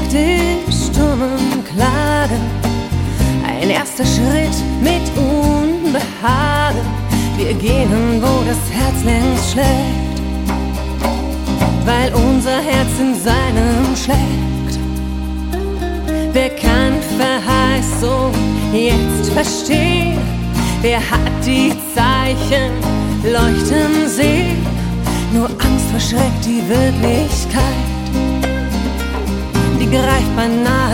Weg des stummen Klagen, ein erster Schritt mit Unbehagen. Wir gehen, wo das Herz längst schlägt, weil unser Herz in seinem schlägt. Wer kann Verheißung jetzt verstehen? Wer hat die Zeichen leuchten sehen? Nur Angst verschreckt die Wirklichkeit, die greifbar nahe